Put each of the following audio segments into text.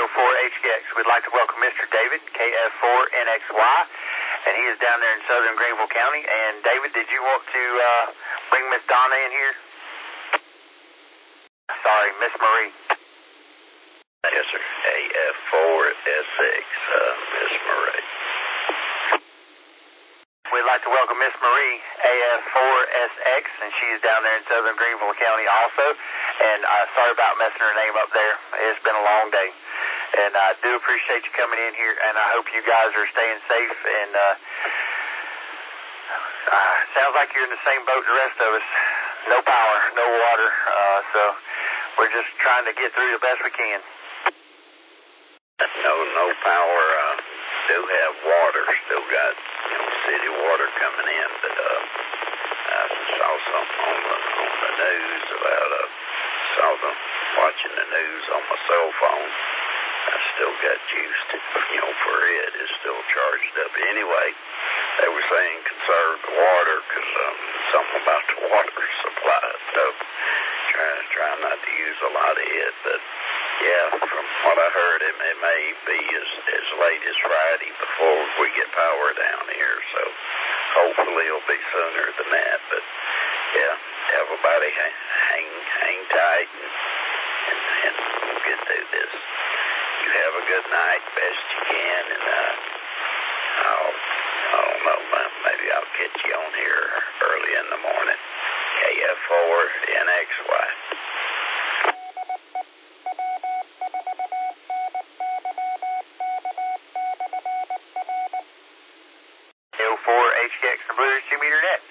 KO4HX. We'd like to welcome Mr. David, KF4NXY, and he is down there in southern Greenville County. And David, did you want to bring Miss Donna in here? Sorry, Miss Marie. Yes, sir. AF4SX, Miss Marie. We'd like to welcome Miss Marie, AF4SX, and she's down there in southern Greenville County also. And sorry about messing her name up there. It's been a long day. And I do appreciate you coming in here, and I hope you guys are staying safe. And sounds like you're in the same boat the rest of us. No power, no water. So we're just trying to get through the best we can. No power. Do have water. Still got city water coming in, but I saw something on the news about watching the news on my cell phone. I still got juice for it. It's still charged up. Anyway, they were saying conserve the water because something about the water supply. So try not to use a lot of it, but yeah, from what I heard, it may be as late as Friday before we get power down here. So hopefully it'll be sooner than that. But yeah, everybody hang tight and we'll get through this. You have a good night, best you can, and I don't know, maybe I'll catch you on here early in the morning. KF4NXY. KO4HX and Blue Ridge 2-meter net.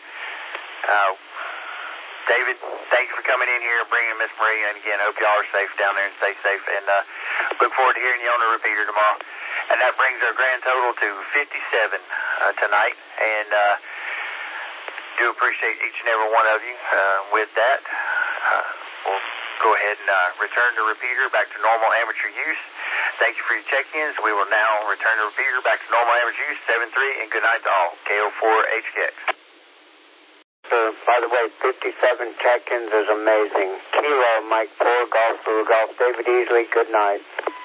David, thanks for coming in here and bringing Miss Marie in again. Hope y'all are safe down there and stay safe. And look forward to hearing you on the repeater tomorrow. And that brings our grand total to 57 tonight. And do appreciate each and every one of you. With that, we'll go ahead and return the repeater back to normal amateur use. Thank you for your check-ins. We will now return the repeater back to normal amateur use, 7-3, and good night to all. KO4HX. By the way, 57 check-ins is amazing. Kilo, Mike 4, Golf Blue Golf, David Easley, good night.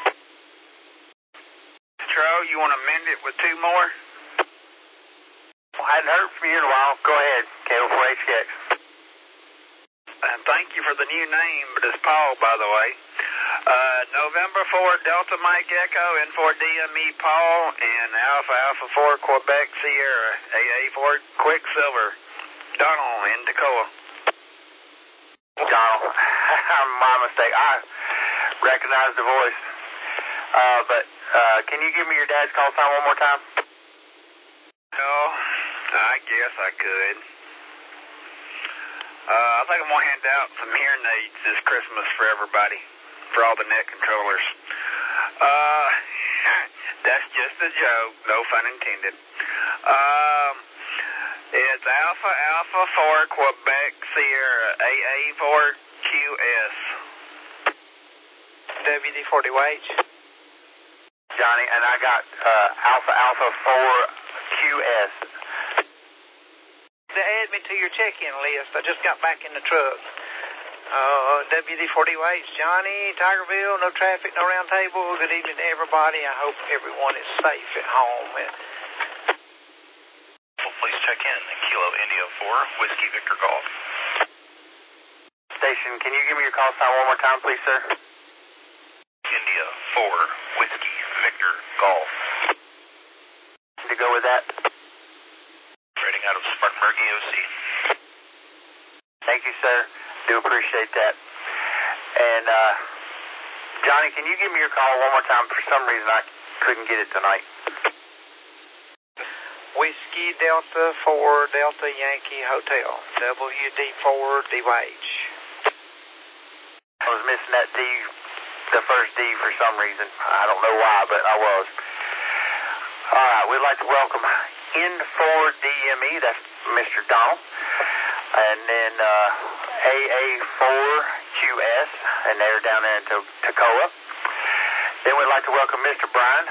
Tro, you want to mend it with 2 more? Well, I hadn't heard from you in a while. Go ahead, KO4HX. And thank you for the new name, but it's Paul, by the way. November 4, Delta Mike Echo, N4 DME Paul, and Alpha 4, Quebec Sierra, AA4 Quicksilver. Donald in Toccoa. Donald, my mistake. I recognize the voice. But can you give me your dad's call sign one more time? Oh, I guess I could. I think I'm going to hand out some hearing aids this Christmas for everybody, for all the net controllers. That's just a joke, no fun intended. It's Alpha 4 Quebec Sierra, AA4 QS. WD40H. Johnny, and I got Alpha 4 QS. They add me to your check-in list. I just got back in the truck. WD40H, Johnny, Tigerville, no traffic, no round table. Good evening to everybody. I hope everyone is safe at home. Please check in. Kilo India 4, Whiskey Victor Golf. Station, can you give me your call sign one more time, please, sir? India 4, Whiskey Victor Golf. To go with that? Rating out of Spartanburg, EOC. Thank you, sir. Do appreciate that. And, Johnny, can you give me your call one more time? For some reason, I couldn't get it tonight. Whiskey Delta 4 Delta Yankee Hotel, WD4DH. I was missing that D, the first D for some reason. I don't know why, but I was. All right, we'd like to welcome N4DME, that's Mr. Donald, and then AA4QS, and they're down there in Toccoa. Then we'd like to welcome Mr. Brian,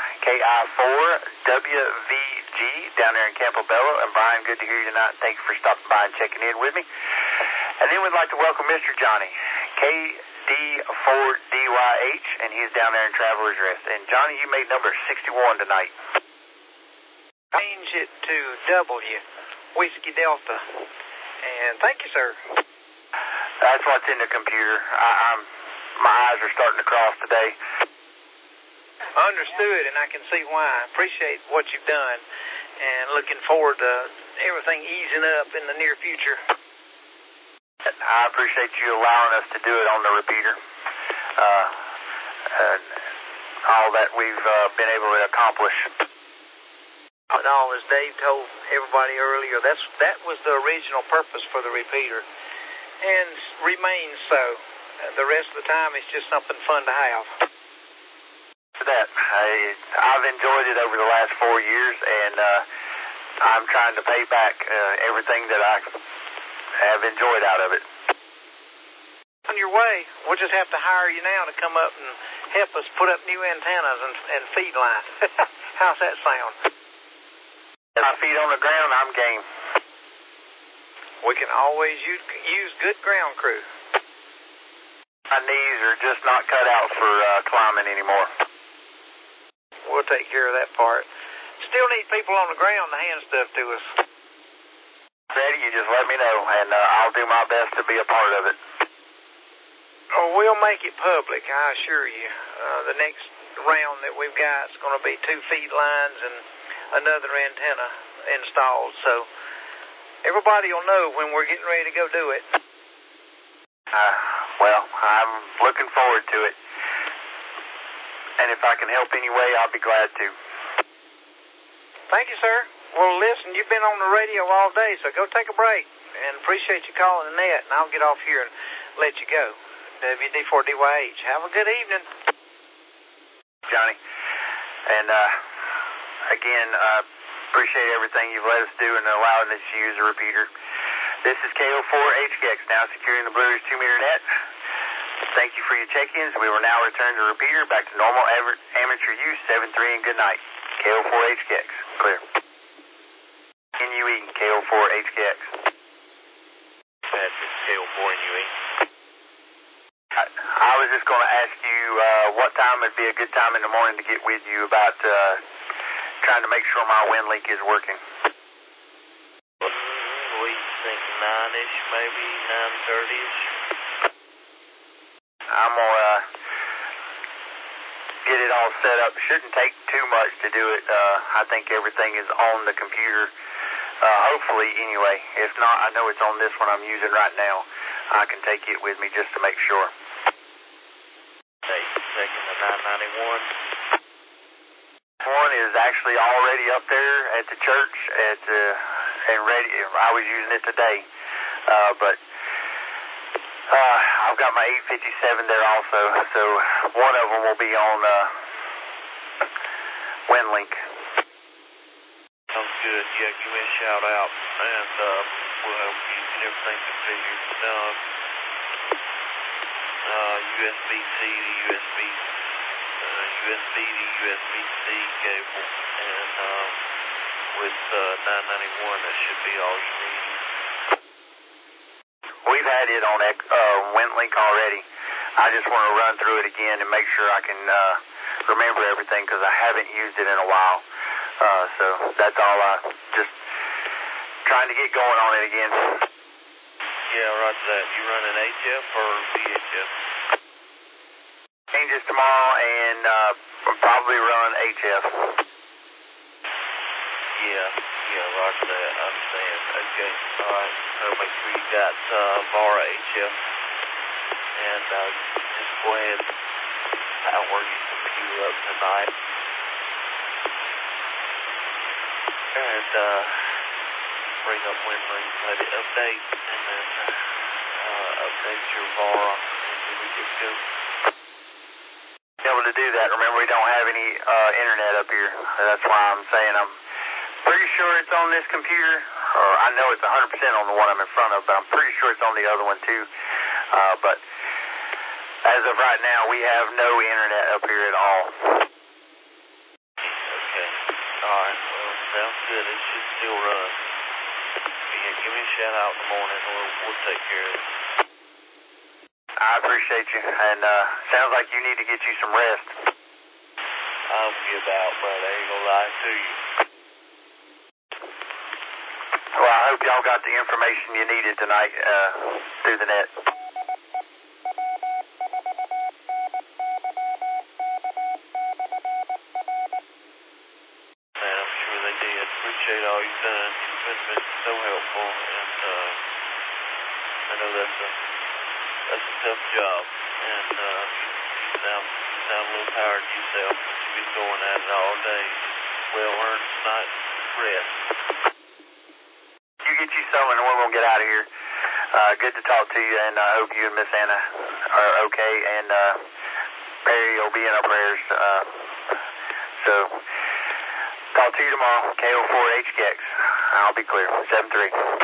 KI4WVG, down there in Campobello. And Brian, good to hear you tonight. Thank you for stopping by and checking in with me. And then we'd like to welcome Mr. Johnny, KD D4DYH, and he's down there in Traveler's Rest. And Johnny, you made number 61 tonight. Change it to W, Whiskey Delta. And thank you, sir. That's what's in the computer. My eyes are starting to cross today. Understood, and I can see why. Appreciate what you've done, and looking forward to everything easing up in the near future. I appreciate you allowing us to do it on the repeater. All that we've been able to accomplish. And all, as Dave told everybody earlier, that was the original purpose for the repeater, and remains so. The rest of the time, it's just something fun to have. I've enjoyed it over the last 4 years, and I'm trying to pay back everything that I have enjoyed out of it. On your way, we'll just have to hire you now to come up and help us put up new antennas and feed lines. How's that sound? My feet on the ground, I'm game. We can always use good ground crew. My knees are just not cut out for climbing anymore. We'll take care of that part. Still need people on the ground to hand stuff to us. Ready, you just let me know, and I'll do my best to be a part of it. Oh, we'll make it public, I assure you. The next round that we've got is going to be 2 feed lines and another antenna installed, so everybody will know when we're getting ready to go do it. Well, I'm looking forward to it. And if I can help any way, I'll be glad to. Thank you, sir. Well, listen, you've been on the radio all day, so go take a break. And appreciate you calling Annette, and I'll get off here and let you go. WD4DYH. Have a good evening. Johnny. And, again, appreciate everything you've let us do and allowing us to use the repeater. This is KO4HKX, now securing the Blue Ridge 2-meter net. Thank you for your check-ins. We will now return the repeater back to normal amateur use, 7-3, and good night. KO4HKX, clear. NUE, KO4HKX. That's KO4NUE. I was just going to ask you what time would be a good time in the morning to get with you about trying to make sure my wind link is working. We think 9-ish, maybe 9:30-ish. I'm going to get it all set up. Shouldn't take too much to do it. I think everything is on the computer, hopefully anyway. If not, I know it's on this one I'm using right now. I can take it with me just to make sure. Taking the 991. One is actually already up there at the church and ready. I was using it today, but I've got my 857 there also, so one of them will be on WindLink. Sounds good. Yeah, give me a shout out, and we'll help you get everything configured. USB-C to USB-C cable, and with 991, that should be all you need. We've had it on WindLink already. I just want to run through it again and make sure I can remember everything because I haven't used it in a while. So that's all. Just trying to get going on it again. Yeah, roger that. You running HF or VHF? Changes tomorrow and probably run HF. Yeah, roger that. I understand. Okay, all right. So make sure you got VARA HF, and just go ahead and power your computer up tonight, and bring up WindLink, let it update, and then update your VARA, and then we get to go. Able to do that. Remember, we don't have any internet up here. That's why I'm saying I'm pretty sure it's on this computer, or I know it's 100% on the one I'm in front of, but I'm pretty sure it's on the other one too. But as of right now, we have no internet up here at all. Okay. All right. Well, sounds good. It should still run. Yeah, give me a shout out in the morning, and we'll take care of it. I appreciate you, and sounds like you need to get you some rest. I'm give out, but I ain't gonna lie to you. Well, I hope y'all got the information you needed tonight through the net. Man, I'm sure they did. Appreciate all you've done. You've been so helpful, and I know that's a tough job, and you sound a little tired yourself, but you've been going at it all day. Well-earned night's rest. You get you some, and we're going to get out of here. Good to talk to you, and I hope you and Miss Anna are okay, and Perry will be in our prayers. So, talk to you tomorrow, KO4HKX. I'll be clear, 7-3.